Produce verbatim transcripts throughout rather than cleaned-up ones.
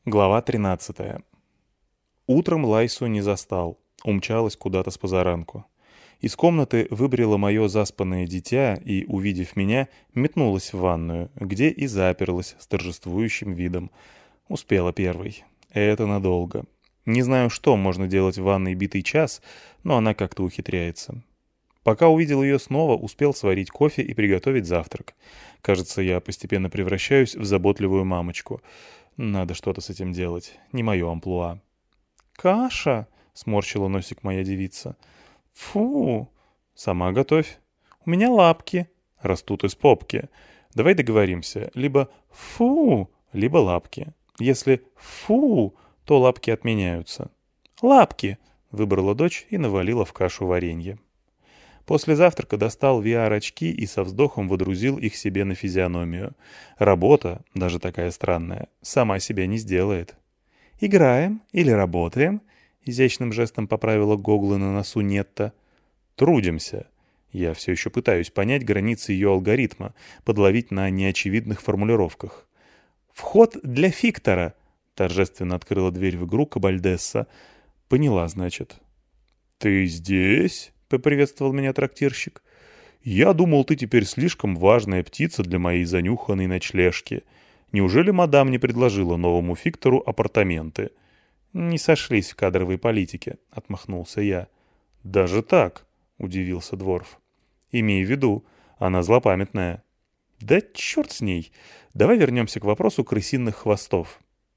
Глава тринадцатая. Утром Лайсу не застал. Умчалась куда-то с позаранку. Из комнаты выбрела мое заспанное дитя и, увидев меня, метнулась в ванную, где и заперлась с торжествующим видом. Успела первой. Это надолго. Не знаю, что можно делать в ванной битый час, но она как-то ухитряется. Пока увидел ее снова, успел сварить кофе и приготовить завтрак. Кажется, я постепенно превращаюсь в заботливую мамочку. Надо что-то с этим делать. Не мое амплуа. «Каша!» — сморщила носик моя девица. «Фу!» «Сама готовь». «У меня лапки». «Растут из попки». «Давай договоримся. Либо «фу», либо «лапки». Если «фу», то лапки отменяются. «Лапки!» — выбрала дочь и навалила в кашу варенье. После завтрака достал ви ар-очки и со вздохом водрузил их себе на физиономию. Работа, даже такая странная, сама себя не сделает. «Играем или работаем?» — изящным жестом поправила гоглы на носу Нетта. «Трудимся». Я все еще пытаюсь понять границы ее алгоритма, подловить на неочевидных формулировках. «Вход для Фиктора!» — торжественно открыла дверь в игру Кабальдесса. «Поняла, значит». «Ты здесь?» — поприветствовал меня трактирщик. «Я думал, ты теперь слишком важная птица для моей занюханной ночлежки. Неужели мадам не предложила новому Фиктору апартаменты?» «Не сошлись в кадровой политике», — отмахнулся я. «Даже так?» — удивился Дворф. «Имей в виду, она злопамятная». «Да черт с ней! Давай вернемся к вопросу крысиных хвостов».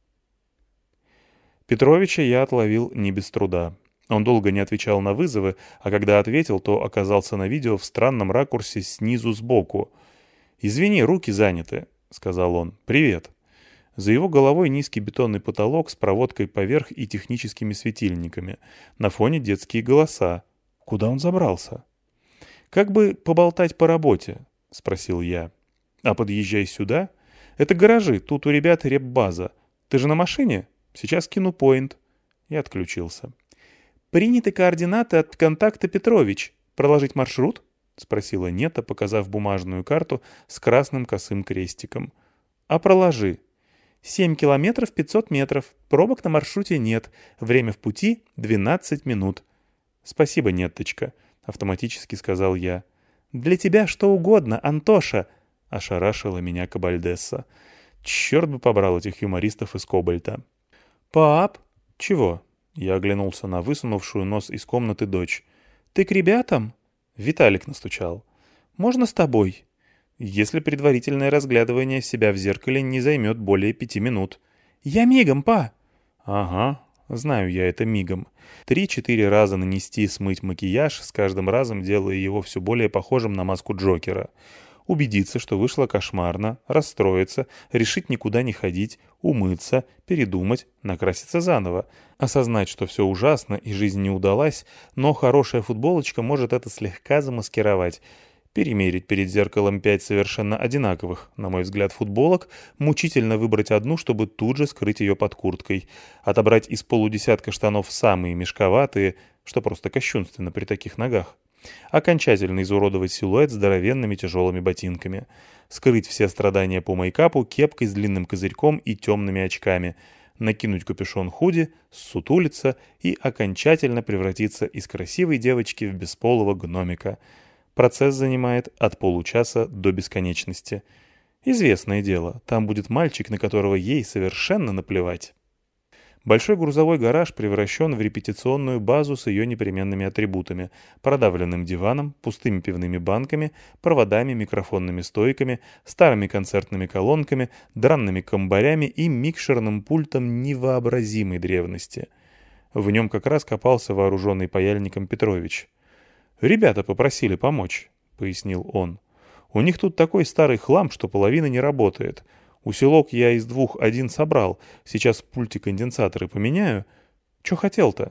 Петровича я отловил не без труда. Он долго не отвечал на вызовы, а когда ответил, то оказался на видео в странном ракурсе снизу сбоку. «Извини, руки заняты», — сказал он. «Привет». За его головой низкий бетонный потолок с проводкой поверх и техническими светильниками. На фоне детские голоса. Куда он забрался? «Как бы поболтать по работе?» — спросил я. «А подъезжай сюда. Это гаражи, тут у ребят репбаза. Ты же на машине? Сейчас кину поинт». И отключился. «Приняты координаты от контакта Петрович. Проложить маршрут?» — спросила Нета, показав бумажную карту с красным косым крестиком. «А проложи». «Семь километров пятьсот метров. Пробок на маршруте нет. Время в пути — двенадцать минут». «Спасибо, Нетточка», — автоматически сказал я. «Для тебя что угодно, Антоша», — ошарашила меня Кабальдесса. Черт бы побрал этих юмористов из Кобальта. «Пап?» «Чего?» Я оглянулся на высунувшую нос из комнаты дочь. «Ты к ребятам?» Виталик настучал. «Можно с тобой?» «Если предварительное разглядывание себя в зеркале не займет более пяти минут». «Я мигом, па!» «Ага, знаю я это мигом. Три-четыре раза нанести смыть макияж, с каждым разом делая его все более похожим на маску Джокера. Убедиться, что вышло кошмарно, расстроиться, решить никуда не ходить, умыться, передумать, накраситься заново, осознать, что все ужасно и жизнь не удалась, но хорошая футболочка может это слегка замаскировать, перемерить перед зеркалом пять совершенно одинаковых, на мой взгляд, футболок, мучительно выбрать одну, чтобы тут же скрыть ее под курткой, отобрать из полудесятка штанов самые мешковатые, что просто кощунственно при таких ногах. Окончательно изуродовать силуэт здоровенными тяжелыми ботинками. Скрыть все страдания по мейкапу кепкой с длинным козырьком и темными очками. Накинуть капюшон худи, ссутулиться и окончательно превратиться из красивой девочки в бесполого гномика. Процесс занимает от получаса до бесконечности. Известное дело, там будет мальчик, на которого ей совершенно наплевать. Большой грузовой гараж превращен в репетиционную базу с ее непременными атрибутами: продавленным диваном, пустыми пивными банками, проводами, микрофонными стойками, старыми концертными колонками, дранными комбарями и микшерным пультом невообразимой древности. В нем как раз копался вооруженный паяльником Петрович. «Ребята попросили помочь», — пояснил он. «У них тут такой старый хлам, что половина не работает. Усилок я из двух один собрал. Сейчас в пульте конденсаторы поменяю. Чё хотел-то?»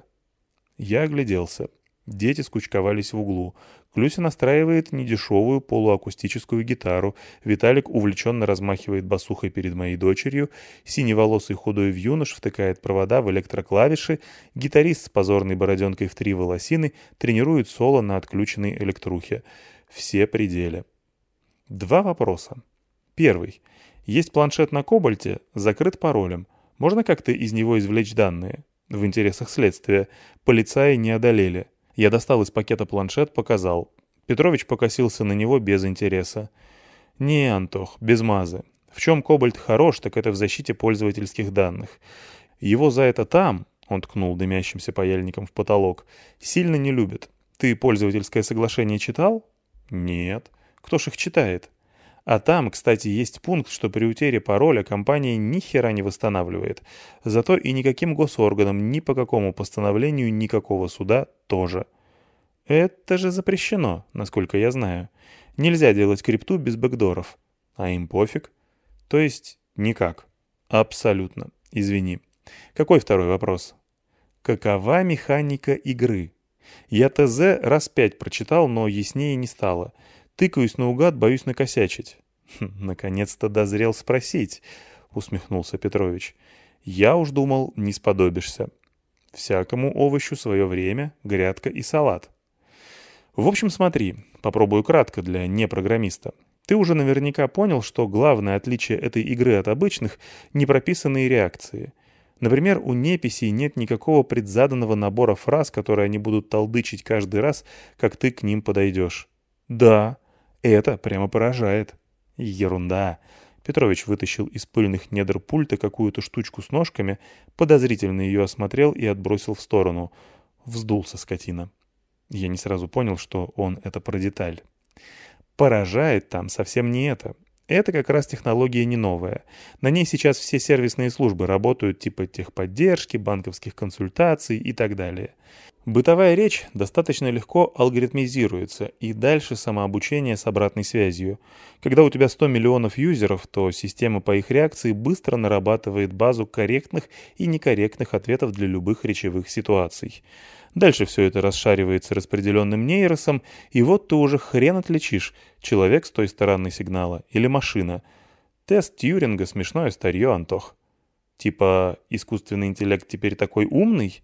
Я огляделся. Дети скучковались в углу. Клюся настраивает недешевую полуакустическую гитару. Виталик увлеченно размахивает басухой перед моей дочерью. Синеволосый худой вьюнош втыкает провода в электроклавиши. Гитарист с позорной бороденкой в три волосины тренирует соло на отключенной электрухе. Все пределы. Два вопроса. Первый. Есть планшет на Кобальте, закрыт паролем. Можно как-то из него извлечь данные? В интересах следствия. Полицаи не одолели. Я достал из пакета планшет, показал. Петрович покосился на него без интереса. «Не, Антох, без мазы. В чем Кобальт хорош, так это в защите пользовательских данных. Его за это там, — он ткнул дымящимся паяльником в потолок, — сильно не любят. Ты пользовательское соглашение читал?» «Нет. Кто ж их читает?» А там, кстати, есть пункт, что при утере пароля компания ни хера не восстанавливает. Зато и никаким госорганам, ни по какому постановлению, никакого суда тоже. Это же запрещено, насколько я знаю. Нельзя делать крипту без бэкдоров. А им пофиг. То есть никак. Абсолютно. Извини. Какой второй вопрос? Какова механика игры? Я ТЗ раз пять прочитал, но яснее не стало. Тыкаюсь наугад, боюсь накосячить. Хм, наконец-то дозрел спросить, усмехнулся Петрович. Я уж думал, не сподобишься. Всякому овощу свое время, грядка и салат. В общем, смотри, попробую кратко для непрограммиста. Ты уже наверняка понял, что главное отличие этой игры от обычных — непрописанные реакции. Например, у неписей нет никакого предзаданного набора фраз, которые они будут толдычить каждый раз, как ты к ним подойдешь. Да, это прямо поражает. Ерунда. Петрович вытащил из пыльных недр пульта какую-то штучку с ножками, подозрительно ее осмотрел и отбросил в сторону. Вздулся скотина. Я не сразу понял, что он это про деталь. Поражает там совсем не это. Это как раз технология не новая. На ней сейчас все сервисные службы работают, типа техподдержки, банковских консультаций и так далее. Бытовая речь достаточно легко алгоритмизируется, и дальше самообучение с обратной связью. Когда у тебя сто миллионов юзеров, то система по их реакции быстро нарабатывает базу корректных и некорректных ответов для любых речевых ситуаций. Дальше все это расшаривается распределенным нейросом, и вот ты уже хрен отличишь, человек с той стороны сигнала или машина. Тест Тьюринга — смешное старье, Антох. Типа искусственный интеллект теперь такой умный?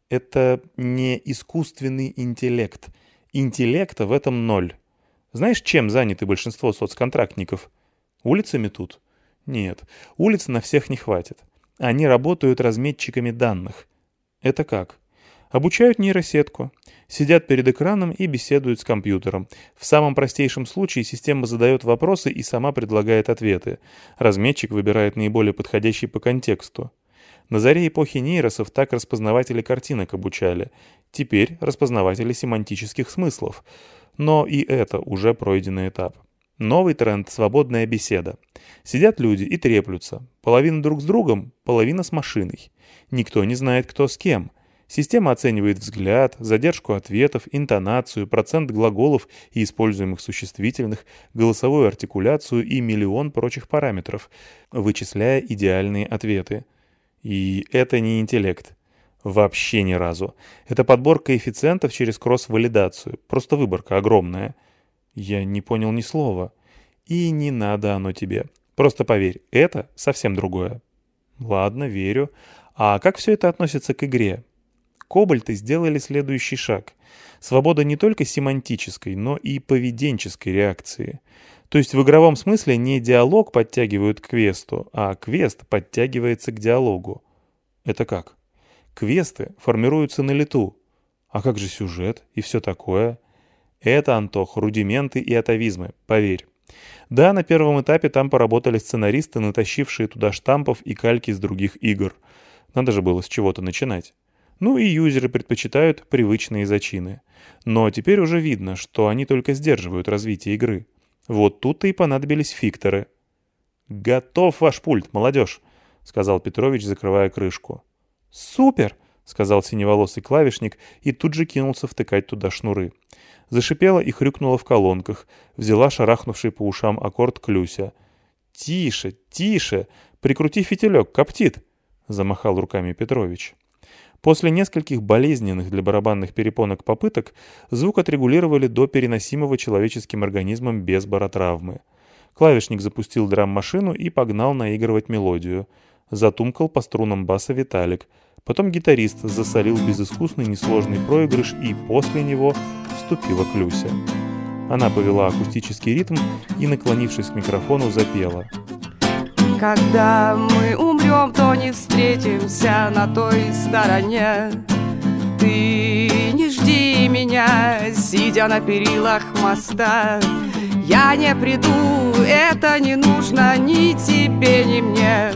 Это не искусственный интеллект. Интеллекта в этом ноль. Знаешь, чем заняты большинство соцконтрактников? Улицами тут? Нет, улиц на всех не хватит. Они работают разметчиками данных. Это как? Обучают нейросетку. Сидят перед экраном и беседуют с компьютером. В самом простейшем случае система задает вопросы и сама предлагает ответы. Разметчик выбирает наиболее подходящий по контексту. На заре эпохи нейросов так распознаватели картинок обучали. Теперь распознаватели семантических смыслов. Но и это уже пройденный этап. Новый тренд — свободная беседа. Сидят люди и треплются. Половина друг с другом, половина с машиной. Никто не знает, кто с кем. Система оценивает взгляд, задержку ответов, интонацию, процент глаголов и используемых существительных, голосовую артикуляцию и миллион прочих параметров, вычисляя идеальные ответы. И это не интеллект. Вообще ни разу. Это подбор коэффициентов через кросс-валидацию. Просто выборка огромная. Я не понял ни слова. И не надо оно тебе. Просто поверь, это совсем другое. Ладно, верю. А как все это относится к игре? Кобальты сделали следующий шаг. Свобода не только семантической, но и поведенческой реакции. То есть в игровом смысле не диалог подтягивают к квесту, а квест подтягивается к диалогу. Это как? Квесты формируются на лету. А как же сюжет и все такое? Это, Антох, рудименты и атовизмы, поверь. Да, на первом этапе там поработали сценаристы, натащившие туда штампов и кальки из других игр. Надо же было с чего-то начинать. Ну и юзеры предпочитают привычные зачины. Но теперь уже видно, что они только сдерживают развитие игры. Вот тут-то и понадобились фикторы. «Готов ваш пульт, молодежь», — сказал Петрович, закрывая крышку. «Супер!» — сказал синеволосый клавишник и тут же кинулся втыкать туда шнуры. Зашипела и хрюкнула в колонках, взяла шарахнувший по ушам аккорд Клюся. «Тише, тише! Прикрути фитилек, коптит!» — замахал руками Петрович. После нескольких болезненных для барабанных перепонок попыток звук отрегулировали до переносимого человеческим организмом без баротравмы. Клавишник запустил драм-машину и погнал наигрывать мелодию. Затумкал по струнам баса Виталик. Потом гитарист засолил безыскусный несложный проигрыш, и после него вступила Клюся. Она повела акустический ритм и, наклонившись к микрофону, запела. Когда мы умрем, то не встретимся встретимся на той стороне. Ты не жди меня, сидя на перилах моста. Я не приду, это не нужно ни тебе, ни мне.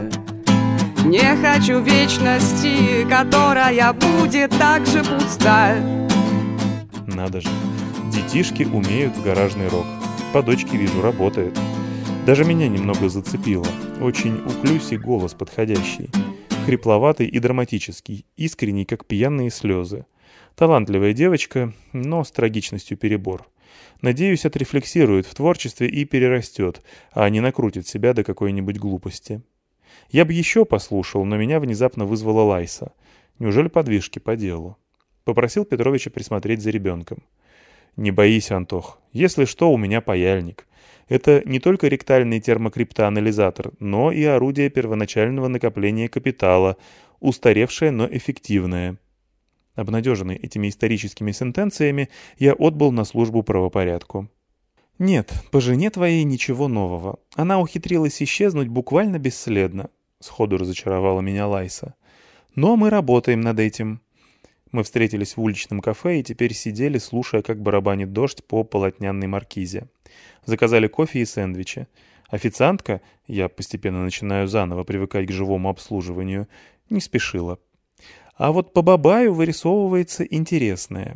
Не хочу вечности, которая будет так же пуста. Надо же, детишки умеют в гаражный рок. По дочке вижу, работает. Даже меня немного зацепило. Очень уклюсий голос подходящий. Хрипловатый и драматический, искренний, как пьяные слезы. Талантливая девочка, но с трагичностью перебор. Надеюсь, отрефлексирует в творчестве и перерастет, а не накрутит себя до какой-нибудь глупости. Я бы еще послушал, но меня внезапно вызвала Лайса. Неужели подвижки по делу? Попросил Петровича присмотреть за ребенком. «Не боись, Антох. Если что, у меня паяльник. Это не только ректальный термокриптоанализатор, но и орудие первоначального накопления капитала, устаревшее, но эффективное». Обнадеженный этими историческими сентенциями, я отбыл на службу правопорядку. «Нет, по жене твоей ничего нового. Она ухитрилась исчезнуть буквально бесследно», — сходу разочаровала меня Лайса. «Но мы работаем над этим». Мы встретились в уличном кафе и теперь сидели, слушая, как барабанит дождь по полотняной маркизе. Заказали кофе и сэндвичи. Официантка, я постепенно начинаю заново привыкать к живому обслуживанию, не спешила. А вот по Бабаю вырисовывается интересное.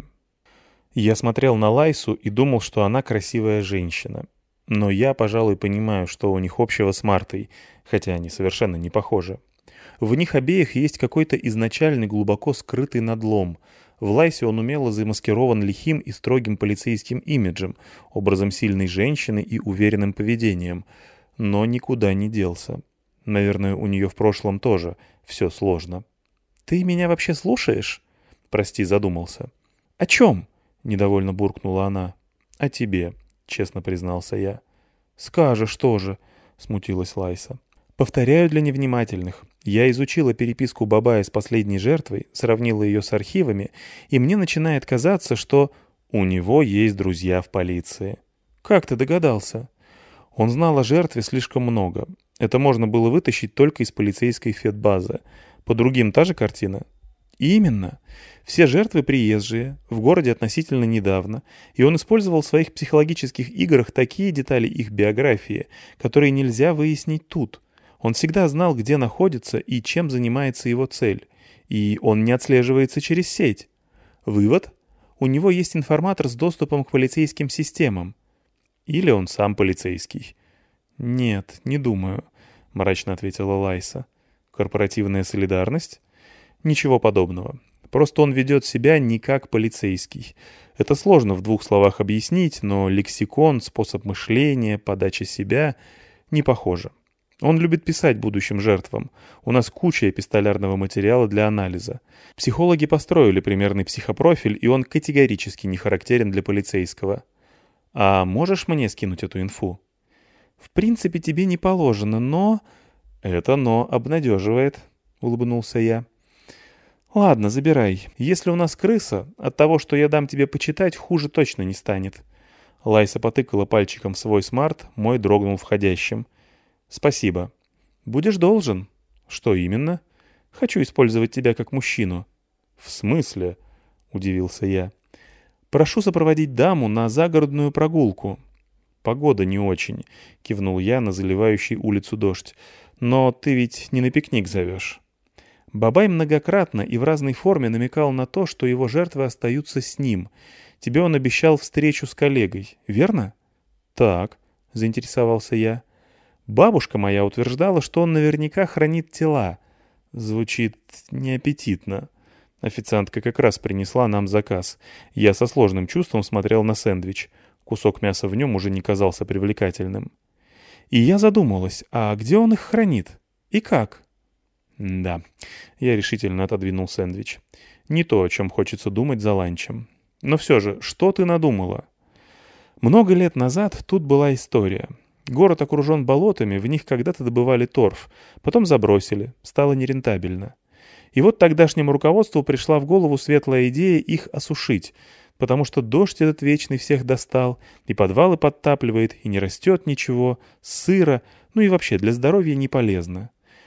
Я смотрел на Лайсу и думал, что она красивая женщина. Но я, пожалуй, понимаю, что у них общего с Мартой, хотя они совершенно не похожи. В них обеих есть какой-то изначальный глубоко скрытый надлом. В Лайсе он умело замаскирован лихим и строгим полицейским имиджем, образом сильной женщины и уверенным поведением. Но никуда не делся. Наверное, у нее в прошлом тоже все сложно. «Ты меня вообще слушаешь?» «Прости, задумался». «О чем?» — недовольно буркнула она. «О тебе», — честно признался я. «Скажешь тоже», — смутилась Лайса. «Повторяю для невнимательных. Я изучила переписку Бабая с последней жертвой, сравнила ее с архивами, и мне начинает казаться, что у него есть друзья в полиции». «Как ты догадался?» Он знал о жертве слишком много. Это можно было вытащить только из полицейской федбазы. По другим та же картина? Именно. Все жертвы приезжие, в городе относительно недавно, и он использовал в своих психологических играх такие детали их биографии, которые нельзя выяснить тут. Он всегда знал, где находится и чем занимается его цель. И он не отслеживается через сеть. Вывод? У него есть информатор с доступом к полицейским системам. Или он сам полицейский. «Нет, не думаю», — мрачно ответила Лайса. «Корпоративная солидарность?» «Ничего подобного. Просто он ведет себя не как полицейский. Это сложно в двух словах объяснить, но лексикон, способ мышления, подача себя не похожи. Он любит писать будущим жертвам. У нас куча эпистолярного материала для анализа. Психологи построили примерный психопрофиль, и он категорически не характерен для полицейского. А можешь мне скинуть эту инфу?» «В принципе, тебе не положено, но...» «Это «но» обнадеживает», — улыбнулся я. «Ладно, забирай. Если у нас крыса, от того, что я дам тебе почитать, хуже точно не станет». Лайса потыкала пальчиком в свой смарт, мой дрогнул входящим. «Спасибо. Будешь должен». «Что именно?» «Хочу использовать тебя как мужчину». «В смысле?» — удивился я. «Прошу сопроводить даму на загородную прогулку». «Погода не очень», — кивнул я на заливающий улицу дождь. «Но ты ведь не на пикник зовешь». Бабай многократно и в разной форме намекал на то, что его жертвы остаются с ним. Тебе он обещал встречу с коллегой, верно? «Так», — заинтересовался я. «Бабушка моя утверждала, что он наверняка хранит тела». Звучит неаппетитно. Официантка как раз принесла нам заказ. Я со сложным чувством смотрел на сэндвич. Кусок мяса в нем уже не казался привлекательным. И я задумалась, а где он их хранит? И как? Да, я решительно отодвинул сэндвич. Не то, о чем хочется думать за ланчем. Но все же, что ты надумала? Много лет назад тут была история. Город окружен болотами, в них когда-то добывали торф, потом забросили, стало нерентабельно. И вот тогдашнему руководству пришла в голову светлая идея их осушить, потому что дождь этот вечный всех достал, и подвалы подтапливает, и не растет ничего, сыро, ну и вообще для здоровья не полезно.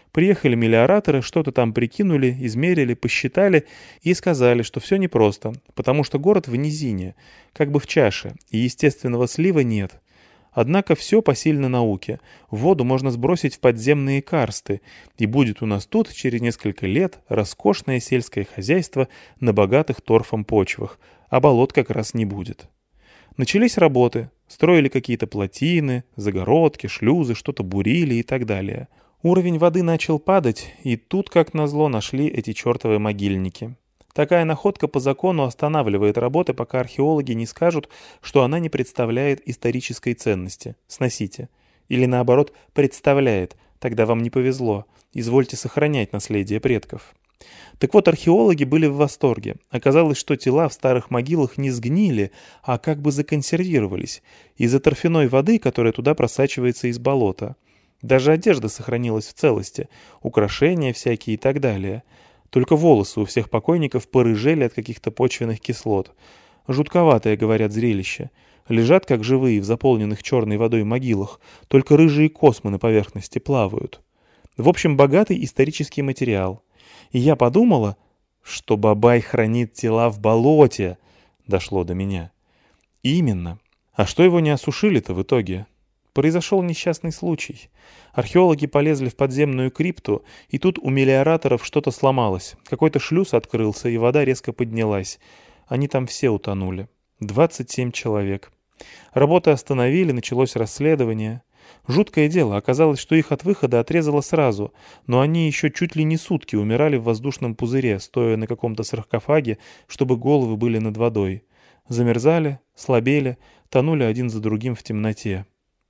Приехали мелиораторы, что-то там прикинули, измерили, посчитали и сказали, что все непросто, потому что город в низине, как бы в чаше, и естественного слива нет. Однако все посильно науке. Воду можно сбросить в подземные карсты, и будет у нас тут через несколько лет роскошное сельское хозяйство на богатых торфом почвах, а болот как раз не будет. Начались работы, строили какие-то плотины, загородки, шлюзы, что-то бурили и так далее. Уровень воды начал падать, и тут, как назло, нашли эти чертовы могильники. Такая находка по закону останавливает работы, пока археологи не скажут, что она не представляет исторической ценности. Сносите. Или наоборот, представляет. Тогда вам не повезло. Извольте сохранять наследие предков. Так вот, археологи были в восторге. Оказалось, что тела в старых могилах не сгнили, а как бы законсервировались из-за торфяной воды, которая туда просачивается из болота. Даже одежда сохранилась в целости, украшения всякие и так далее. Только волосы у всех покойников порыжели от каких-то почвенных кислот. Жутковатое, говорят, зрелище. Лежат, как живые, в заполненных черной водой могилах, только рыжие космы на поверхности плавают. В общем, богатый исторический материал. И я подумала, что Бабай хранит тела в болоте. Дошло до меня. Именно. А что его не осушили-то в итоге? Произошел несчастный случай. Археологи полезли в подземную крипту, и тут у мелиораторов что-то сломалось. Какой-то шлюз открылся, и вода резко поднялась. Они там все утонули. двадцать семь человек. Работы остановили, началось расследование. Жуткое дело, оказалось, что их от выхода отрезало сразу, но они еще чуть ли не сутки умирали в воздушном пузыре, стоя на каком-то саркофаге, чтобы головы были над водой. Замерзали, слабели, тонули один за другим в темноте.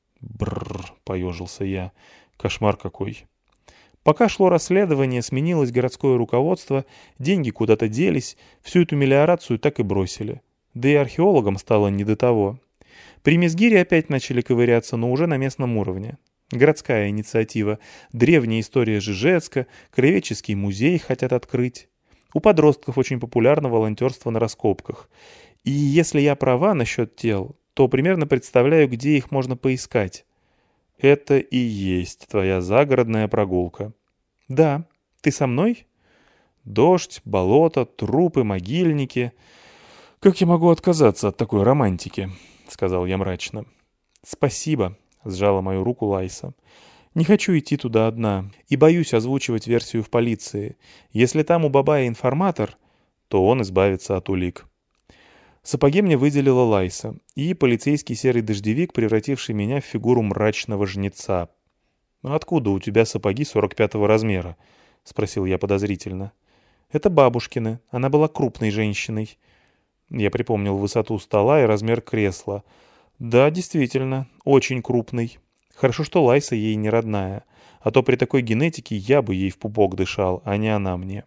Бррр, поежился я. Кошмар какой. Пока шло расследование, сменилось городское руководство, деньги куда-то делись, всю эту мелиорацию так и бросили. Да и археологам стало не до того. При Мизгире опять начали ковыряться, но уже на местном уровне. Городская инициатива, древняя история Жижецка, краеведческий музей хотят открыть. У подростков очень популярно волонтерство на раскопках. И если я права насчет тел, то примерно представляю, где их можно поискать. Это и есть твоя загородная прогулка. Да, ты со мной? Дождь, болото, трупы, могильники. Как я могу отказаться от такой романтики? Сказал я мрачно. Спасибо, сжала мою руку Лайса. Не хочу идти туда одна и боюсь озвучивать версию в полиции. Если там у Бабая информатор, то он избавится от улик. Сапоги мне выделила Лайса и полицейский серый дождевик, превративший меня в фигуру мрачного жнеца. «Откуда у тебя сапоги сорок пятого размера?» — спросил я подозрительно. «Это бабушкины. Она была крупной женщиной». Я припомнил высоту стола и размер кресла. «Да, действительно, очень крупный. Хорошо, что Лайса ей не родная, а то при такой генетике я бы ей в пупок дышал, а не она мне».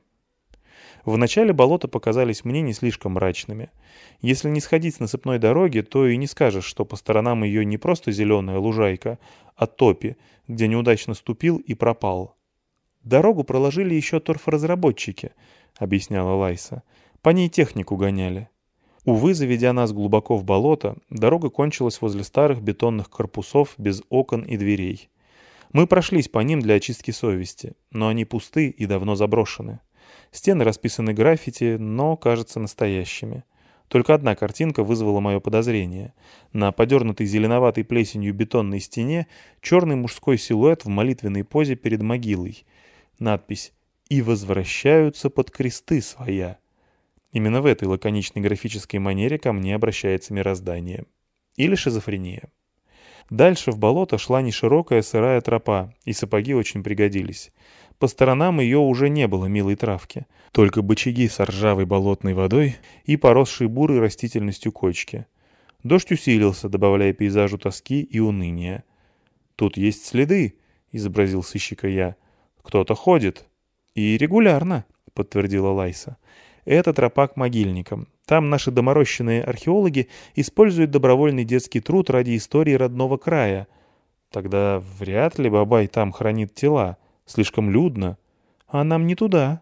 Вначале болота показались мне не слишком мрачными. Если не сходить с насыпной дороги, то и не скажешь, что по сторонам ее не просто зеленая лужайка, а топи, где неудачно ступил и пропал. «Дорогу проложили еще торфоразработчики», — объясняла Лайса. «По ней технику гоняли». Увы, заведя нас глубоко в болото, дорога кончилась возле старых бетонных корпусов без окон и дверей. Мы прошлись по ним для очистки совести, но они пусты и давно заброшены. Стены расписаны граффити, но кажутся настоящими. Только одна картинка вызвала мое подозрение. На подернутой зеленоватой плесенью бетонной стене черный мужской силуэт в молитвенной позе перед могилой. Надпись «И возвращаются под кресты своя». Именно в этой лаконичной графической манере ко мне обращается мироздание. Или шизофрения. Дальше в болото шла неширокая сырая тропа, и сапоги очень пригодились. По сторонам ее уже не было милой травки, только бочаги с ржавой болотной водой и поросшие бурой растительностью кочки. Дождь усилился, добавляя пейзажу тоски и уныния. «Тут есть следы», — изобразил сыщика я. «Кто-то ходит». «И регулярно», — подтвердила Лайса. «Это тропа к могильникам. Там наши доморощенные археологи используют добровольный детский труд ради истории родного края. Тогда вряд ли Бабай там хранит тела. Слишком людно. А нам не туда».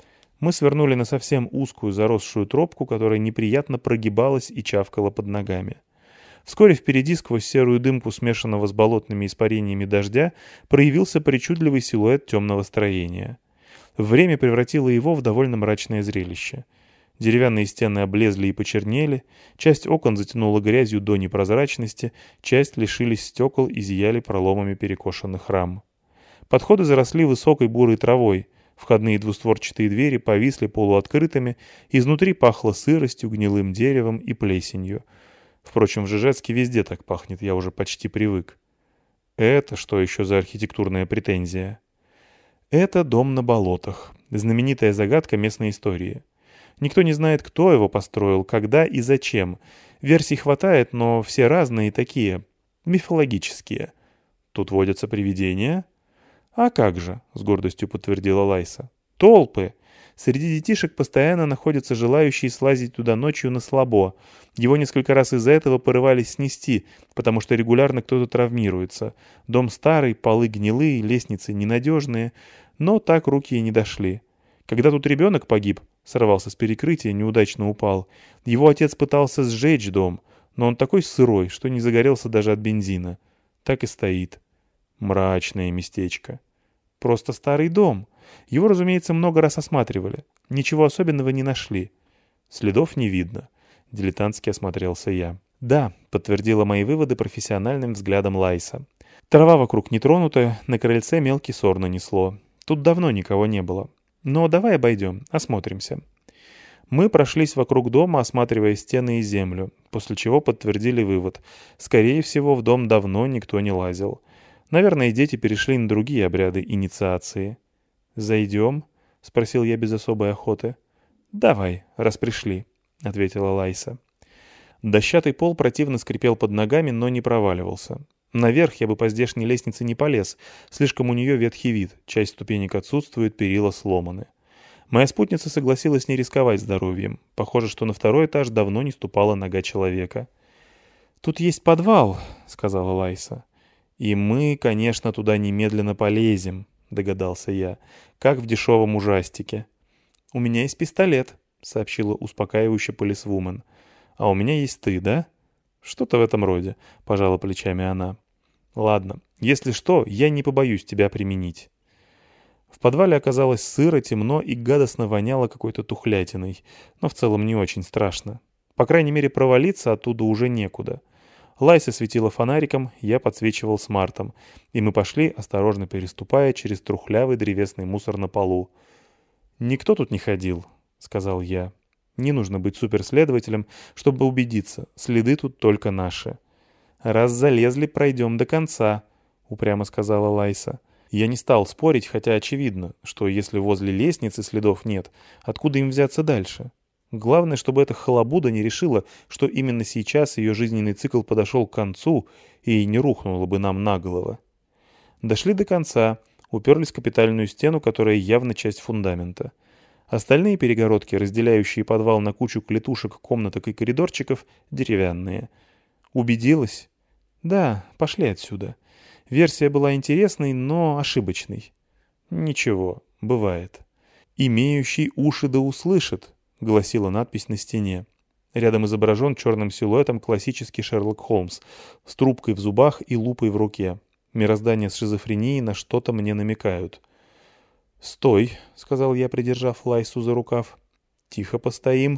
Мы свернули на совсем узкую заросшую тропку, которая неприятно прогибалась и чавкала под ногами. Вскоре впереди, сквозь серую дымку, смешанного с болотными испарениями дождя, проявился причудливый силуэт темного строения. Время превратило его в довольно мрачное зрелище. Деревянные стены облезли и почернели, часть окон затянула грязью до непрозрачности, часть лишились стекол и зияли проломами перекошенных рам. Подходы заросли высокой бурой травой, входные двустворчатые двери повисли полуоткрытыми, изнутри пахло сыростью, гнилым деревом и плесенью. Впрочем, в Жижецке везде так пахнет, я уже почти привык. Это что еще за архитектурная претензия? Это дом на болотах, знаменитая загадка местной истории. Никто не знает, кто его построил, когда и зачем. Версий хватает, но все разные такие, мифологические. Тут водятся привидения? А как же, с гордостью подтвердила Лайса. Толпы! Среди детишек постоянно находятся желающие слазить туда ночью на слабо. Его несколько раз из-за этого порывались снести, потому что регулярно кто-то травмируется. Дом старый, полы гнилые, лестницы ненадежные, но так руки и не дошли. Когда тут ребенок погиб, сорвался с перекрытия, неудачно упал, его отец пытался сжечь дом, но он такой сырой, что не загорелся даже от бензина. Так и стоит. Мрачное местечко. Просто старый дом. Его, разумеется, много раз осматривали. Ничего особенного не нашли. Следов не видно. Дилетантски осмотрелся я. Да, подтвердила мои выводы профессиональным взглядом Лайса. Трава вокруг нетронутая, на крыльце мелкий сор нанесло. Тут давно никого не было. Но давай обойдем, осмотримся. Мы прошлись вокруг дома, осматривая стены и землю, после чего подтвердили вывод. Скорее всего, в дом давно никто не лазил. Наверное, дети перешли на другие обряды инициации. «Зайдем?» — спросил я без особой охоты. «Давай, раз пришли», — ответила Лайса. Дощатый пол противно скрипел под ногами, но не проваливался. Наверх я бы по здешней лестнице не полез, слишком у нее ветхий вид, часть ступенек отсутствует, перила сломаны. Моя спутница согласилась не рисковать здоровьем. Похоже, что на второй этаж давно не ступала нога человека. «Тут есть подвал», — сказала Лайса. «И мы, конечно, туда немедленно полезем», — догадался я, — «как в дешевом ужастике». «У меня есть пистолет», — сообщила успокаивающе полисвумен. «А у меня есть ты, да?» «Что-то в этом роде», — пожала плечами она. «Ладно, если что, я не побоюсь тебя применить». В подвале оказалось сыро, темно и гадостно воняло какой-то тухлятиной, но в целом не очень страшно. По крайней мере, провалиться оттуда уже некуда. Лайса светила фонариком, я подсвечивал смартом, и мы пошли, осторожно переступая через трухлявый древесный мусор на полу. «Никто тут не ходил», — сказал я. «Не нужно быть суперследователем, чтобы убедиться, следы тут только наши». «Раз залезли, пройдем до конца», — упрямо сказала Лайса. Я не стал спорить, хотя очевидно, что если возле лестницы следов нет, откуда им взяться дальше? Главное, чтобы эта халабуда не решила, что именно сейчас ее жизненный цикл подошел к концу и не рухнула бы нам на голову. Дошли до конца, уперлись в капитальную стену, которая явно часть фундамента. Остальные перегородки, разделяющие подвал на кучу клетушек, комнаток и коридорчиков, деревянные. Убедилась? Да, пошли отсюда. Версия была интересной, но ошибочной. Ничего, бывает. «Имеющий уши да услышит», — гласила надпись на стене. Рядом изображен черным силуэтом классический Шерлок Холмс с трубкой в зубах и лупой в руке. Мироздание с шизофренией на что-то мне намекают. «Стой», — сказал я, придержав Лайсу за рукав. «Тихо постоим».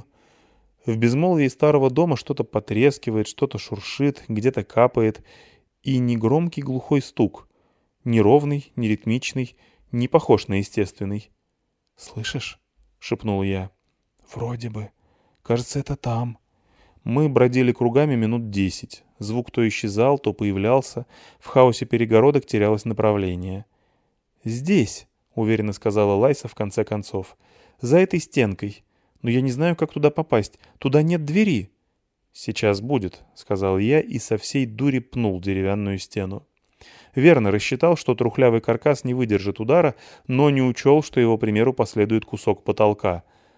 В безмолвии старого дома что-то потрескивает, что-то шуршит, где-то капает. И негромкий глухой стук. Ни ровный, ни ритмичный, не похож на естественный. «Слышишь?» — шепнул я. «Вроде бы. Кажется, это там». Мы бродили кругами минут десять. Звук то исчезал, то появлялся. В хаосе перегородок терялось направление. «Здесь», — уверенно сказала Лайса в конце концов. «За этой стенкой. Но я не знаю, как туда попасть. Туда нет двери». «Сейчас будет», — сказал я и со всей дури пнул деревянную стену. Верно рассчитал, что трухлявый каркас не выдержит удара, но не учел, что его примеру последует кусок потолка.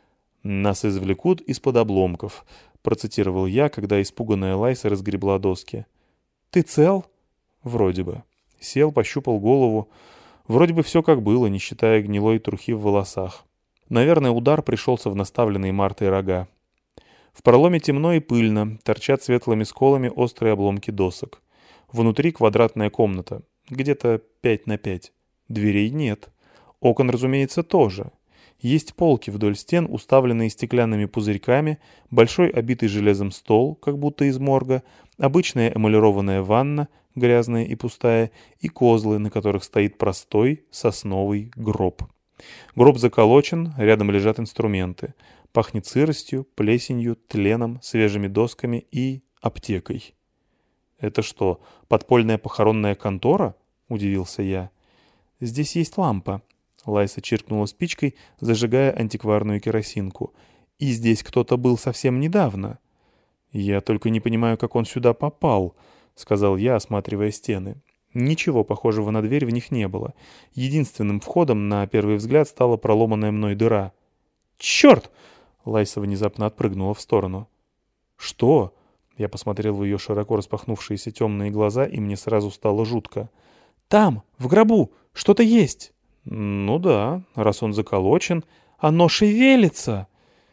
«Нас извлекут из-под обломков», — процитировал я, когда испуганная Лайса разгребла доски. «Ты цел?» «Вроде бы». Сел, пощупал голову. Вроде бы все как было, не считая гнилой трухи в волосах. Наверное, удар пришелся в наставленные Мартой рога. В проломе темно и пыльно, торчат светлыми сколами острые обломки досок. Внутри квадратная комната, где-то пять на пять. Дверей нет. Окон, разумеется, тоже. Есть полки вдоль стен, уставленные стеклянными пузырьками, большой обитый железом стол, как будто из морга, обычная эмалированная ванна, грязная и пустая, и козлы, на которых стоит простой сосновый гроб. Гроб заколочен, рядом лежат инструменты. Пахнет сыростью, плесенью, тленом, свежими досками и аптекой. «Это что, подпольная похоронная контора?» — удивился я. «Здесь есть лампа». Лайса чиркнула спичкой, зажигая антикварную керосинку. «И здесь кто-то был совсем недавно». «Я только не понимаю, как он сюда попал», — сказал я, осматривая стены. Ничего похожего на дверь в них не было. Единственным входом, на первый взгляд, стала проломанная мной дыра. «Черт!» — Лайса внезапно отпрыгнула в сторону. «Что?» — я посмотрел в ее широко распахнувшиеся темные глаза, и мне сразу стало жутко. «Там, в гробу, что-то есть!» «Ну да, раз он заколочен, оно шевелится!»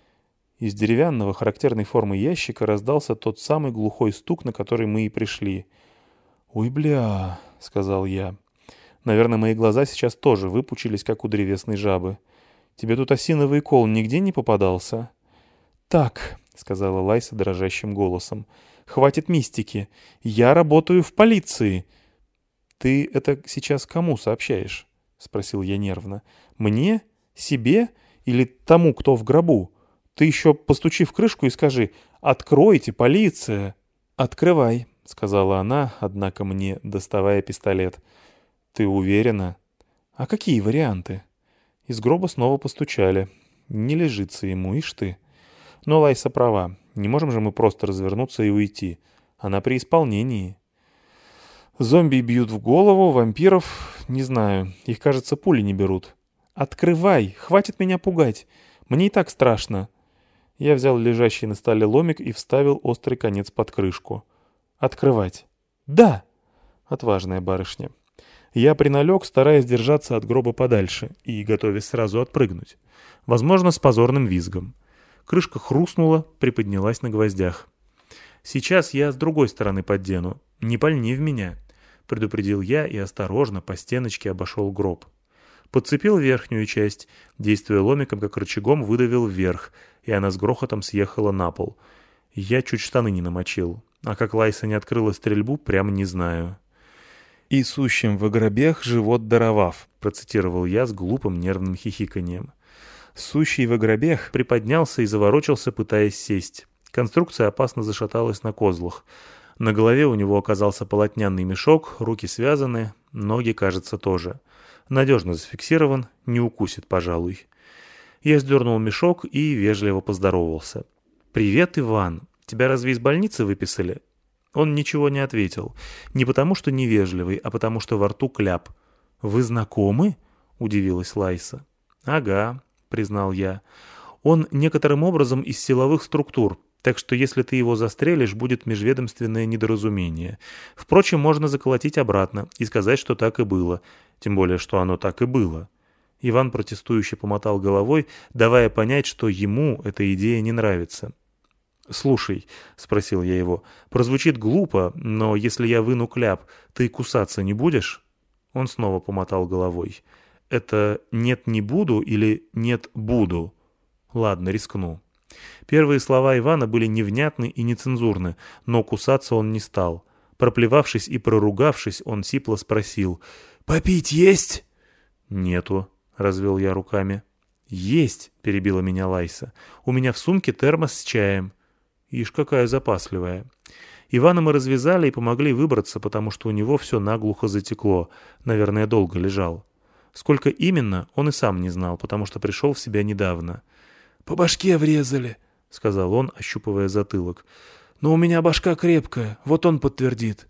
Из деревянного, характерной формы ящика раздался тот самый глухой стук, на который мы и пришли. «Ой, бля!» — сказал я. Наверное, мои глаза сейчас тоже выпучились, как у древесной жабы. «Тебе тут осиновый кол нигде не попадался?» «Так», — сказала Лайса дрожащим голосом, — «хватит мистики. Я работаю в полиции». «Ты это сейчас кому сообщаешь?» — спросил я нервно. «Мне? Себе? Или тому, кто в гробу? Ты еще постучи в крышку и скажи: «Откройте, полиция!»» «Открывай», — сказала она, однако мне, доставая пистолет. «Ты уверена?» «А какие варианты?» Из гроба снова постучали. Не лежится ему, ишь ты. Но Лайса права. Не можем же мы просто развернуться и уйти. Она при исполнении. Зомби бьют в голову, вампиров... Не знаю, их, кажется, пули не берут. «Открывай! Хватит меня пугать! Мне и так страшно!» Я взял лежащий на столе ломик и вставил острый конец под крышку. «Открывать!» «Да!» Отважная барышня. Я приналег, стараясь держаться от гроба подальше и готовясь сразу отпрыгнуть. Возможно, с позорным визгом. Крышка хрустнула, приподнялась на гвоздях. «Сейчас я с другой стороны поддену. Не пальни в меня», — предупредил я и осторожно по стеночке обошел гроб. Подцепил верхнюю часть, действуя ломиком, как рычагом, выдавил вверх, и она с грохотом съехала на пол. Я чуть штаны не намочил, а как Лайса не открыла стрельбу, прямо не знаю. «И сущим во гробех живот даровав», — процитировал я с глупым нервным хихиканьем. Сущий во гробех приподнялся и заворочился, пытаясь сесть. Конструкция опасно зашаталась на козлах. На голове у него оказался полотняный мешок, руки связаны, ноги, кажется, тоже. Надежно зафиксирован, не укусит, пожалуй. Я сдернул мешок и вежливо поздоровался. «Привет, Иван. Тебя разве из больницы выписали?» Он ничего не ответил. Не потому, что невежливый, а потому, что во рту кляп. «Вы знакомы?» — удивилась Лайса. «Ага», — признал я. «Он некоторым образом из силовых структур, так что если ты его застрелишь, будет межведомственное недоразумение. Впрочем, можно заколотить обратно и сказать, что так и было, тем более, что оно так и было». Иван протестующе помотал головой, давая понять, что ему эта идея не нравится. «Слушай», — спросил я его, — «прозвучит глупо, но если я выну кляп, ты кусаться не будешь?» Он снова помотал головой. «Это «нет, не буду» или «нет, буду»?» Ладно, рискну. Первые слова Ивана были невнятны и нецензурны, но кусаться он не стал. Проплевавшись и проругавшись, он сипло спросил: «Попить есть?» «Нету», — развел я руками. «Есть», — перебила меня Лайса. «У меня в сумке термос с чаем». Ишь, какая запасливая. Ивана мы развязали и помогли выбраться, потому что у него все наглухо затекло. Наверное, долго лежал. Сколько именно, он и сам не знал, потому что пришел в себя недавно. «По башке врезали», — сказал он, ощупывая затылок. «Но у меня башка крепкая, вот он подтвердит».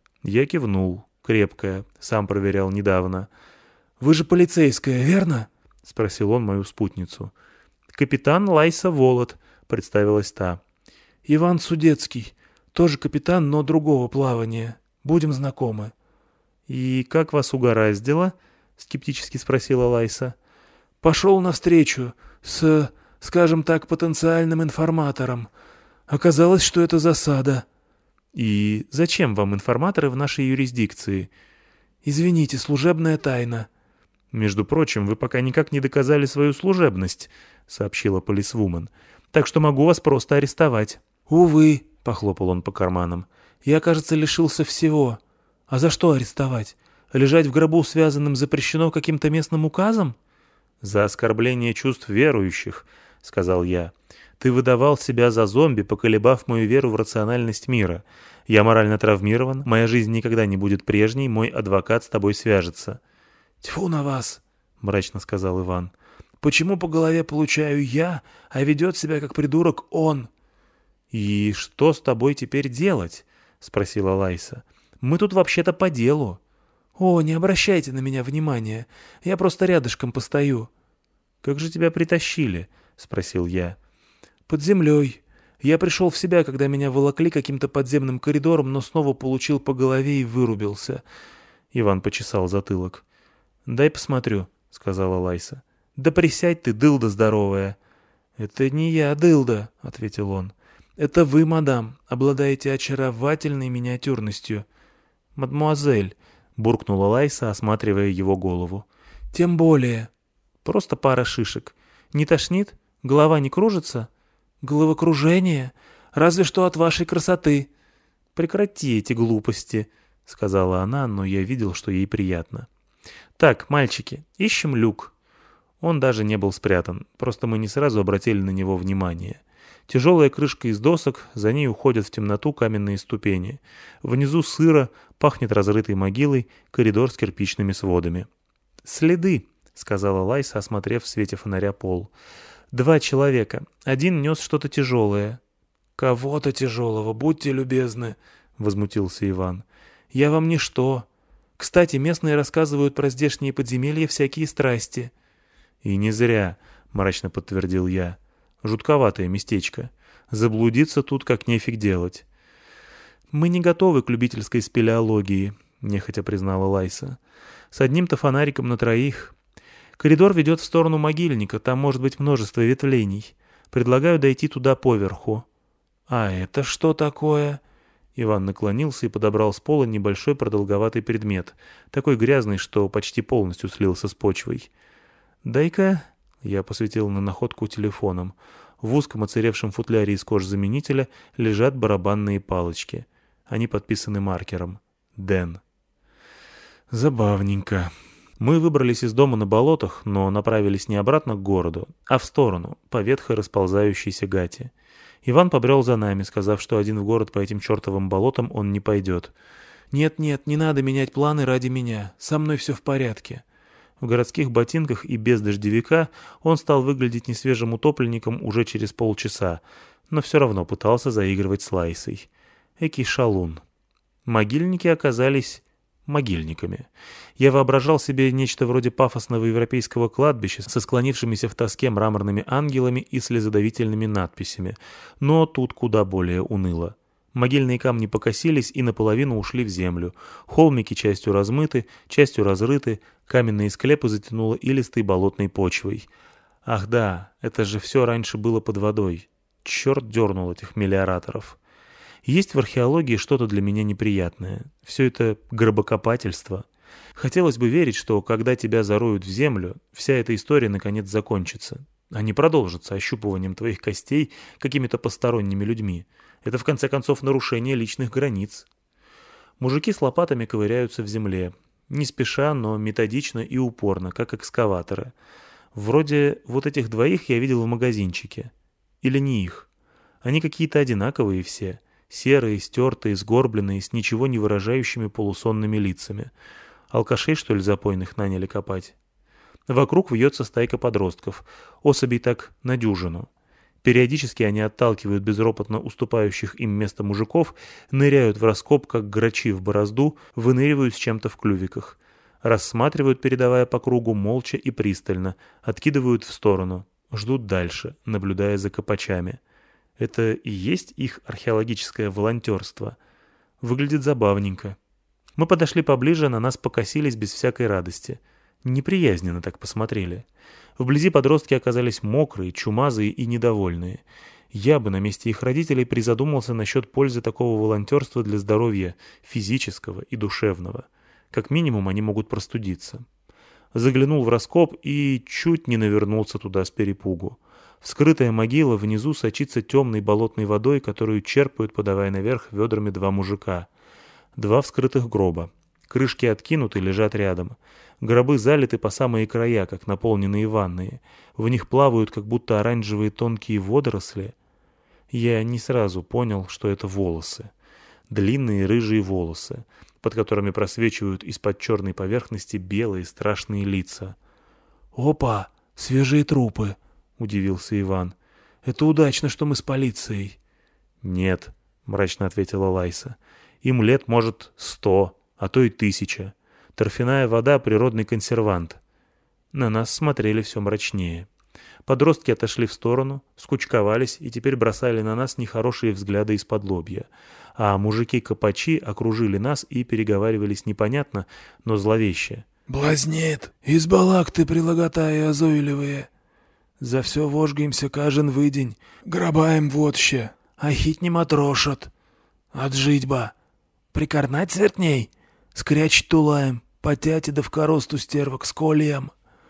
Я кивнул. Крепкая. Сам проверял недавно. «Вы же полицейская, верно?» — спросил он мою спутницу. «Капитан Лайса Волод», — представилась та. «Иван Судецкий. Тоже капитан, но другого плавания. Будем знакомы». «И как вас угораздило?» — скептически спросила Лайса. «Пошел навстречу с, скажем так, потенциальным информатором. Оказалось, что это засада. И зачем вам информаторы в нашей юрисдикции? Извините, служебная тайна. Между прочим, вы пока никак не доказали свою служебность, сообщила полисвумен. Так что могу вас просто арестовать. Увы, похлопал он по карманам. Я, кажется, лишился всего. А за что арестовать? Лежать в гробу связанным запрещено каким-то местным указом? За оскорбление чувств верующих, сказал я. Ты выдавал себя за зомби, поколебав мою веру в рациональность мира. Я морально травмирован, моя жизнь никогда не будет прежней, мой адвокат с тобой свяжется. Тьфу на вас, мрачно сказал Иван. Почему по голове получаю я, а ведет себя как придурок он? И что с тобой теперь делать? Спросила Лайса. Мы тут вообще-то по делу. О, не обращайте на меня внимания, я просто рядышком постою. Как же тебя притащили? Спросил я. Под землей. Я пришел в себя, когда меня волокли каким-то подземным коридором, но снова получил по голове и вырубился. Иван почесал затылок. «Дай посмотрю», — сказала Лайса. «Да присядь ты, дылда здоровая». «Это не я, дылда», — ответил он. «Это вы, мадам, обладаете очаровательной миниатюрностью». «Мадмуазель», — буркнула Лайса, осматривая его голову. «Тем более». «Просто пара шишек. Не тошнит? Голова не кружится?» «Головокружение? Разве что от вашей красоты». «Прекрати эти глупости», — сказала она, но я видел, что ей приятно. «Так, мальчики, ищем люк». Он даже не был спрятан, просто мы не сразу обратили на него внимание. Тяжелая крышка из досок, за ней уходят в темноту каменные ступени. Внизу сыро, пахнет разрытой могилой, коридор с кирпичными сводами. «Следы», — сказала Лайса, осмотрев в свете фонаря пол. «Два человека. Один нес что-то тяжелое». «Кого-то тяжелого, будьте любезны», — возмутился Иван. «Я вам ничто. Кстати, местные рассказывают про здешние подземелья всякие страсти». «И не зря», — мрачно подтвердил я. «Жутковатое местечко. Заблудиться тут как нефиг делать». «Мы не готовы к любительской спелеологии», — нехотя признала Лайса. «С одним-то фонариком на троих. Коридор ведет в сторону могильника, там может быть множество ветвлений. Предлагаю дойти туда поверху». «А это что такое?» Иван наклонился и подобрал с пола небольшой продолговатый предмет, такой грязный, что почти полностью слился с почвой. «Дай-ка...» — я посветил на находку телефоном. В узком оцаревшем футляре из кожзаменителя лежат барабанные палочки. Они подписаны маркером. «Дэн». «Забавненько». Мы выбрались из дома на болотах, но направились не обратно к городу, а в сторону, по ветхой расползающейся гате. Иван побрел за нами, сказав, что один в город по этим чертовым болотам он не пойдет. «Нет-нет, не надо менять планы ради меня. Со мной все в порядке». В городских ботинках и без дождевика он стал выглядеть несвежим утопленником уже через полчаса, но все равно пытался заигрывать с Лайсой. Экий шалун. Могильники оказались могильниками. Я воображал себе нечто вроде пафосного европейского кладбища со склонившимися в тоске мраморными ангелами и слезодавительными надписями, но тут куда более уныло. Могильные камни покосились и наполовину ушли в землю. Холмики частью размыты, частью разрыты, каменные склепы затянуло илистой болотной почвой. Ах да, это же все раньше было под водой. Черт дернул этих мелиораторов. Есть в археологии что-то для меня неприятное. Все это гробокопательство. Хотелось бы верить, что когда тебя зароют в землю, вся эта история наконец закончится, а не продолжится ощупыванием твоих костей какими-то посторонними людьми. Это, в конце концов, нарушение личных границ. Мужики с лопатами ковыряются в земле. Не спеша, но методично и упорно, как экскаваторы. Вроде вот этих двоих я видел в магазинчике. Или не их. Они какие-то одинаковые все. Серые, стертые, сгорбленные, с ничего не выражающими полусонными лицами. Алкашей, что ли, запойных наняли копать? Вокруг вьется стайка подростков. Особей так на дюжину. Периодически они отталкивают безропотно уступающих им место мужиков, ныряют в раскоп, как грачи в борозду, выныривают с чем-то в клювиках. Рассматривают, передавая по кругу, молча и пристально, откидывают в сторону, ждут дальше, наблюдая за копачами. Это и есть их археологическое волонтерство. Выглядит забавненько. Мы подошли поближе, на нас покосились без всякой радости. Неприязненно так посмотрели. Вблизи подростки оказались мокрые, чумазые и недовольные. Я бы на месте их родителей призадумался насчет пользы такого волонтерства для здоровья физического и душевного. Как минимум они могут простудиться. Заглянул в раскоп и чуть не навернулся туда с перепугу. Вскрытая могила внизу сочится темной болотной водой, которую черпают, подавая наверх ведрами два мужика. Два вскрытых гроба. Крышки откинуты, лежат рядом. Гробы залиты по самые края, как наполненные ванные. В них плавают, как будто оранжевые тонкие водоросли. Я не сразу понял, что это волосы. Длинные рыжие волосы, под которыми просвечивают из-под черной поверхности белые страшные лица. «Опа! Свежие трупы!» — удивился Иван. «Это удачно, что мы с полицией». «Нет», — мрачно ответила Лайса. «Им лет, может, сто, а то и тысяча. Торфяная вода — природный консервант». На нас смотрели все мрачнее. Подростки отошли в сторону, скучковались и теперь бросали на нас нехорошие взгляды из-под лобья. А мужики-копачи окружили нас и переговаривались непонятно, но зловеще. «Блазнеет, избалак ты прилагатая озойливые. За все вожгаемся кажен выдень, грабаем водще, а хить не матрошат. Отжить ба, прикорнать свертней, скрячь тулаем, потяти да в коросту стервок с кольем».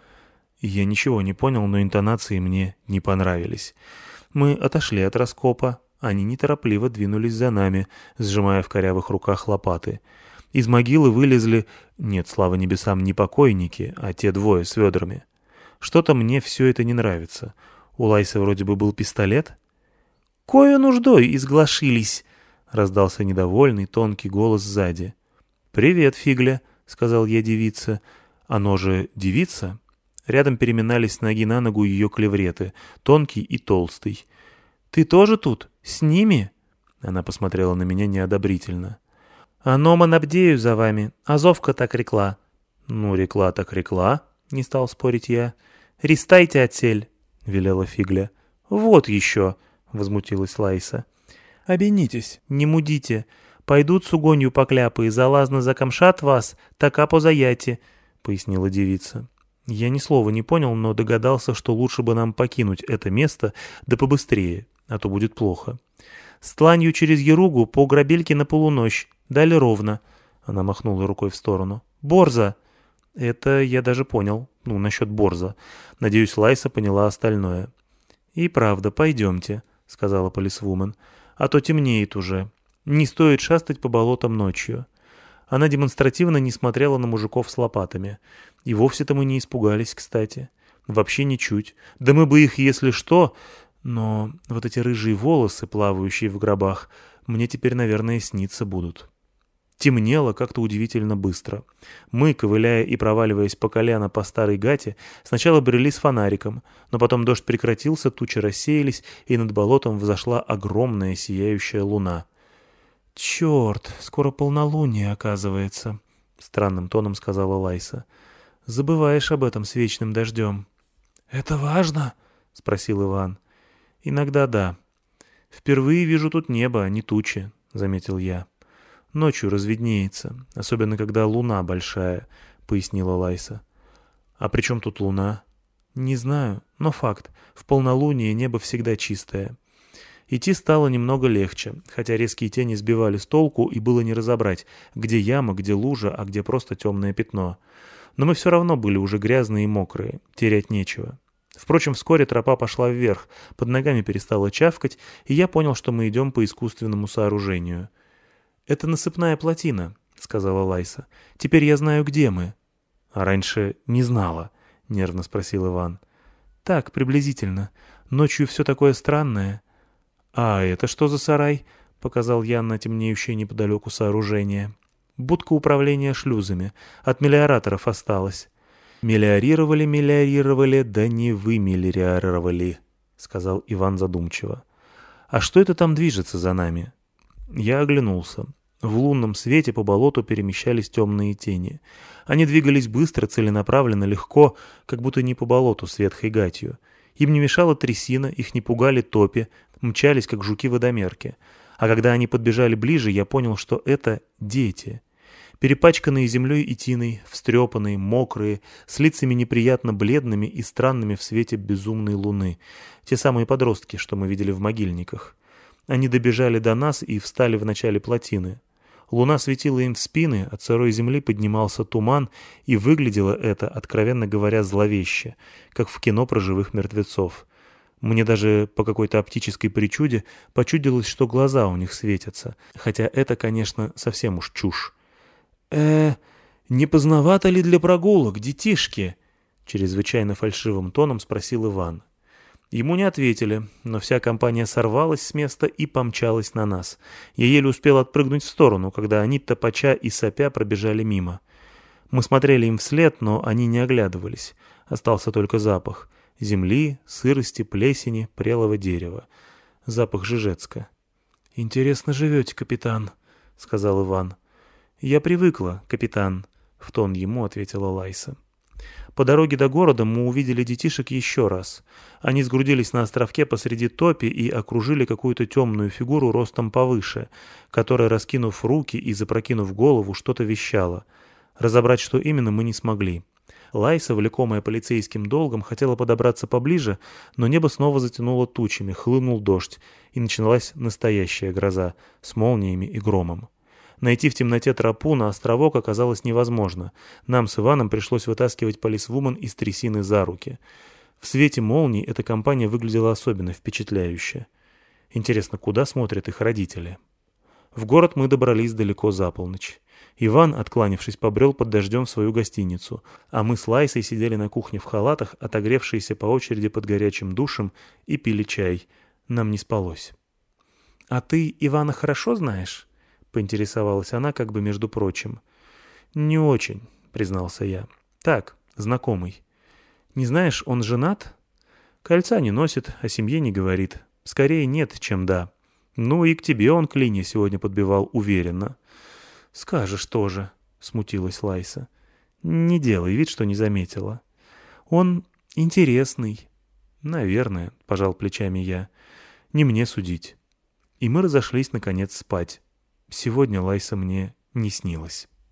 Я ничего не понял, но интонации мне не понравились. Мы отошли от раскопа, они неторопливо двинулись за нами, сжимая в корявых руках лопаты. Из могилы вылезли, нет, слава небесам, не покойники, а те двое с ведрами. Что-то мне все это не нравится. У Лайсы вроде бы был пистолет. «Кою нуждой изглашились!» — раздался недовольный тонкий голос сзади. «Привет, Фигля!» — сказал я девице. «Оно же девица?» Рядом переминались с ноги на ногу ее клевреты, тонкий и толстый. «Ты тоже тут? С ними?» Она посмотрела на меня неодобрительно. «Оно манабдею за вами, Азовка так рекла». «Ну, рекла так рекла», — не стал спорить я. «Ристайте отсель», — велела Фигля. «Вот еще», — возмутилась Лайса. «Обинитесь, не мудите. Пойдут с угонью покляпы и залазно закомшат вас, така позаяти», — пояснила девица. Я ни слова не понял, но догадался, что лучше бы нам покинуть это место, да побыстрее, а то будет плохо. «С тланью через Еругу по грабельке на полуночь. Дали ровно». Она махнула рукой в сторону. «Борза!» Это я даже понял. Ну, насчет Борза. Надеюсь, Лайса поняла остальное. «И правда, пойдемте», — сказала полисвумен. «А то темнеет уже. Не стоит шастать по болотам ночью». Она демонстративно не смотрела на мужиков с лопатами. И вовсе-то мы не испугались, кстати. Вообще ничуть. Да мы бы их, если что... Но вот эти рыжие волосы, плавающие в гробах, мне теперь, наверное, сниться будут. Темнело как-то удивительно быстро. Мы, ковыляя и проваливаясь по колено по старой гате, сначала брели с фонариком, но потом дождь прекратился, тучи рассеялись, и над болотом взошла огромная сияющая луна. «Черт, скоро полнолуние, оказывается», — странным тоном сказала Лайса. «Забываешь об этом с вечным дождем». «Это важно?» — спросил Иван. «Иногда да. Впервые вижу тут небо, а не тучи», — заметил я. «Ночью разведнеется, особенно когда луна большая», — пояснила Лайса. «А при чем тут луна?» «Не знаю, но факт. В полнолуние небо всегда чистое». Идти стало немного легче, хотя резкие тени сбивали с толку и было не разобрать, где яма, где лужа, а где просто темное пятно. Но мы все равно были уже грязные и мокрые, терять нечего. Впрочем, вскоре тропа пошла вверх, под ногами перестала чавкать, и я понял, что мы идем по искусственному сооружению. «Это насыпная плотина», — сказала Лайса. «Теперь я знаю, где мы». «А раньше не знала», — нервно спросил Иван. «Так, приблизительно. Ночью все такое странное». «А это что за сарай?» — показал я на темнеющее неподалеку сооружение. «Будка управления шлюзами. От мелиораторов осталось». «Мелиорировали, мелиорировали, да не вымелиорировали», — сказал Иван задумчиво. «А что это там движется за нами?» Я оглянулся. В лунном свете по болоту перемещались темные тени. Они двигались быстро, целенаправленно, легко, как будто не по болоту с ветхой гатью. Им не мешала трясина, их не пугали топи, мчались, как жуки-водомерки. А когда они подбежали ближе, я понял, что это дети. Перепачканные землей и тиной, встрепанные, мокрые, с лицами неприятно бледными и странными в свете безумной луны. Те самые подростки, что мы видели в могильниках. Они добежали до нас и встали в начале плотины. Луна светила им в спины, от сырой земли поднимался туман, и выглядело это, откровенно говоря, зловеще, как в кино про живых мертвецов. Мне даже по какой-то оптической причуде почудилось, что глаза у них светятся, хотя это, конечно, совсем уж чушь. «Э, не поздновато ли для прогулок, детишки?» — чрезвычайно фальшивым тоном спросил Иван. Ему не ответили, но вся компания сорвалась с места и помчалась на нас. Я еле успел отпрыгнуть в сторону, когда они, топача и сопя, пробежали мимо. Мы смотрели им вслед, но они не оглядывались. Остался только запах земли, сырости, плесени, прелого дерева. Запах Жижецка. «Интересно живете, капитан», — сказал Иван. «Я привыкла, капитан», — в тон ему ответила Лайса. По дороге до города мы увидели детишек еще раз. Они сгрудились на островке посреди топи и окружили какую-то темную фигуру ростом повыше, которая, раскинув руки и запрокинув голову, что-то вещала. Разобрать, что именно, мы не смогли. Лайса, влекомая полицейским долгом, хотела подобраться поближе, но небо снова затянуло тучами, хлынул дождь, и началась настоящая гроза с молниями и громом. Найти в темноте тропу на островок оказалось невозможно. Нам с Иваном пришлось вытаскивать полисвумен из трясины за руки. В свете молний эта компания выглядела особенно впечатляюще. Интересно, куда смотрят их родители? В город мы добрались далеко за полночь. Иван, откланившись, побрел под дождем в свою гостиницу, а мы с Лайсой сидели на кухне в халатах, отогревшиеся по очереди под горячим душем, и пили чай. Нам не спалось. «А ты Ивана хорошо знаешь?» — поинтересовалась она, как бы между прочим. «Не очень», — признался я. «Так, знакомый». «Не знаешь, он женат?» «Кольца не носит, о семье не говорит. Скорее нет, чем да. Ну и к тебе он клинья сегодня подбивал уверенно». «Скажешь тоже», — смутилась Лайса. «Не делай вид, что не заметила». «Он интересный». «Наверное», — пожал плечами я. «Не мне судить». И мы разошлись, наконец, спать. Сегодня Лайса мне не снилась.